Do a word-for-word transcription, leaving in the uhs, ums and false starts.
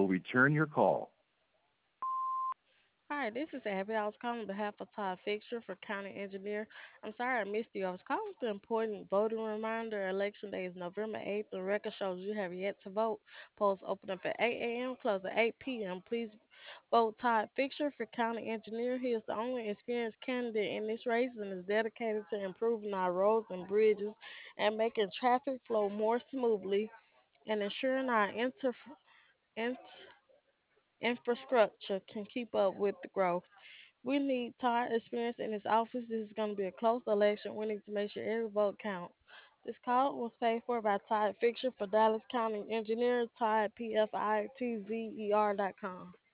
will return your call. Hi, this is Abby. I was calling on behalf of Todd Fixture for County Engineer. I'm sorry I missed you. I was calling with the important voting reminder. Election day is November eighth. The record shows you have yet to vote. Polls open up at eight a m, close at eight p m. Please vote Todd Fixture for County Engineer. He is the only experienced candidate in this race and is dedicated to improving our roads and bridges and making traffic flow more smoothly and ensuring our inter- int- infrastructure can keep up with the growth. We need Todd experience in his office. This is going to be a close election. We need to make sure every vote counts. This call was paid for by Todd Fixture for Dallas County Engineer, Todd P F I T Z E R dot com.